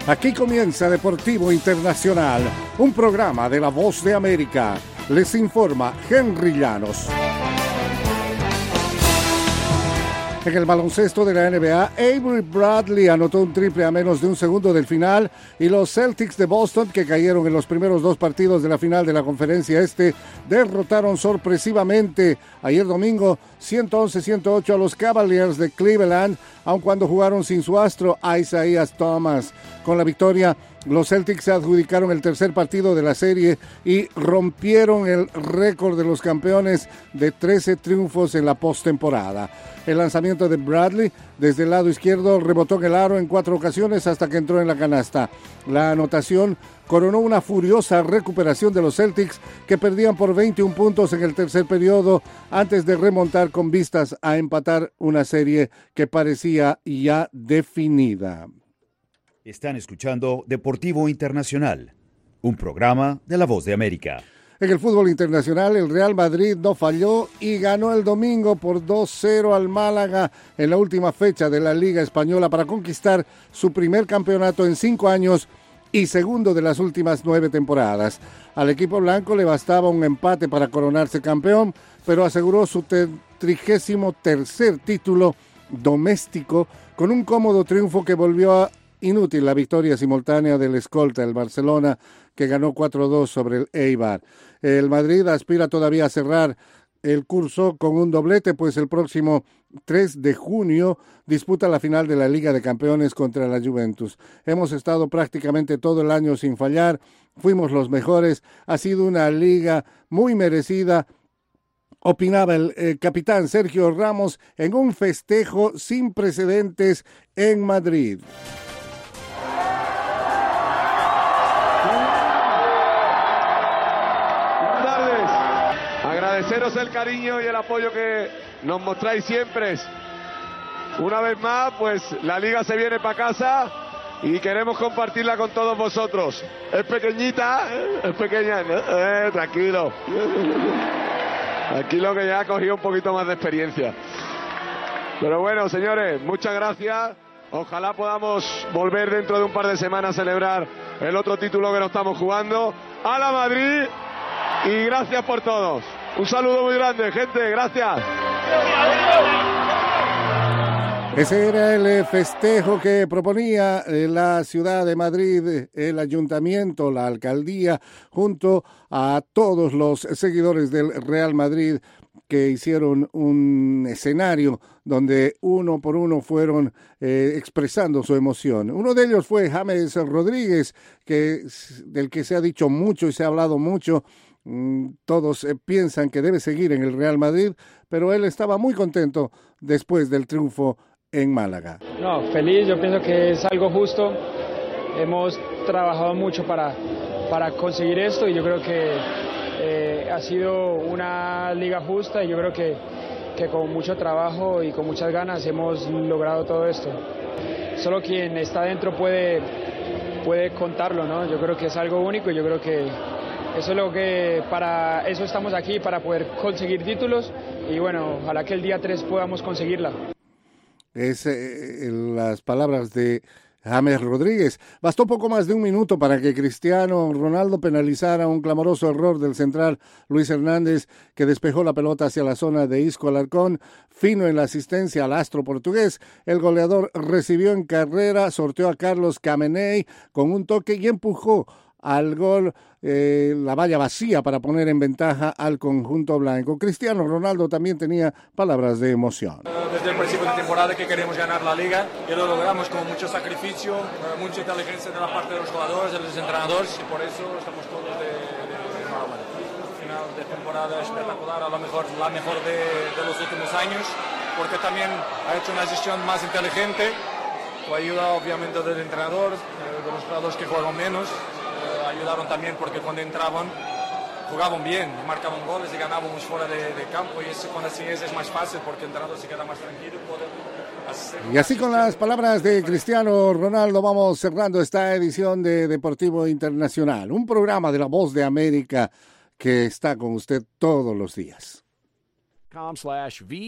Aquí comienza Deportivo Internacional, un programa de La Voz de América. Les informa Henry Llanos. En el baloncesto de la NBA, Avery Bradley anotó un triple a menos de un segundo del final y los Celtics de Boston, que cayeron en los primeros dos partidos de la final de la Conferencia Este, derrotaron sorpresivamente ayer domingo 111-108 a los Cavaliers de Cleveland, aun cuando jugaron sin su astro Isaiah Thomas. Con la victoria, los Celtics se adjudicaron el tercer partido de la serie y rompieron el récord de los campeones de 13 triunfos en la postemporada. El lanzamiento de Bradley desde el lado izquierdo rebotó en el aro en 4 ocasiones hasta que entró en la canasta. La anotación coronó una furiosa recuperación de los Celtics, que perdían por 21 puntos en el tercer periodo antes de remontar con vistas a empatar una serie que parecía ya definida. Están escuchando Deportivo Internacional, un programa de La Voz de América. En el fútbol internacional, el Real Madrid no falló y ganó el domingo por 2-0 al Málaga en la última fecha de la Liga Española para conquistar su primer campeonato en 5 años y segundo de las últimas 9 temporadas. Al equipo blanco le bastaba un empate para coronarse campeón, pero aseguró su 33º título doméstico con un cómodo triunfo que volvió a inútil la victoria simultánea del escolta, el Barcelona, que ganó 4-2 sobre el Eibar. El Madrid aspira todavía a cerrar el curso con un doblete, pues el próximo 3 de junio disputa la final de la Liga de Campeones contra la Juventus. Hemos estado prácticamente todo el año sin fallar, fuimos los mejores, ha sido una liga muy merecida, opinaba el capitán Sergio Ramos en un festejo sin precedentes en Madrid. Agradeceros el cariño y el apoyo que nos mostráis siempre. Una vez más, pues la liga se viene para casa y queremos compartirla con todos vosotros. Es pequeñita, es pequeña, ¿no? Tranquilo. Tranquilo, que ya ha cogido un poquito más de experiencia. Pero bueno, señores, muchas gracias. Ojalá podamos volver dentro de un par de semanas a celebrar el otro título que nos estamos jugando. ¡A la Madrid! Y gracias por todos. Un saludo muy grande, gente. Gracias. Ese era el festejo que proponía la ciudad de Madrid, el ayuntamiento, la alcaldía, junto a todos los seguidores del Real Madrid, que hicieron un escenario donde uno por uno fueron expresando su emoción. Uno de ellos fue James Rodríguez, del que se ha dicho mucho y se ha hablado mucho. Todos piensan que debe seguir en el Real Madrid, pero él estaba muy contento después del triunfo en Málaga. No, feliz, yo pienso que es algo justo. Hemos trabajado mucho para conseguir esto y yo creo que ha sido una liga justa y yo creo que con mucho trabajo y con muchas ganas hemos logrado todo esto. Solo quien está dentro puede contarlo, ¿no? Yo creo que es algo único y yo creo que eso es lo que, para eso estamos aquí, para poder conseguir títulos y bueno, ojalá que el día 3 podamos conseguirla. Es las palabras de James Rodríguez. Bastó poco más de un minuto para que Cristiano Ronaldo penalizara un clamoroso error del central Luis Hernández, que despejó la pelota hacia la zona de Isco Alarcón. Fino en la asistencia al astro portugués, el goleador recibió en carrera, sorteó a Carlos Camenei con un toque y empujó al gol la valla vacía para poner en ventaja al conjunto blanco. Cristiano Ronaldo también tenía palabras de emoción. Desde el principio de temporada que queremos ganar la liga y lo logramos con mucho sacrificio, mucha inteligencia de la parte de los jugadores, de los entrenadores, y por eso estamos todos de enhorabuena. Final de temporada espectacular, a lo mejor la mejor de los últimos años, porque también ha hecho una gestión más inteligente, con ayuda obviamente del entrenador, de los jugadores que juegan menos. Ayudaron también porque cuando entraban jugaban bien, marcaban goles y ganábamos fuera de campo, y eso, cuando así es más fácil porque el entrenador se queda más tranquilo. Y así, con las palabras de Cristiano Ronaldo, vamos cerrando esta edición de Deportivo Internacional, un programa de La Voz de América que está con usted todos los días.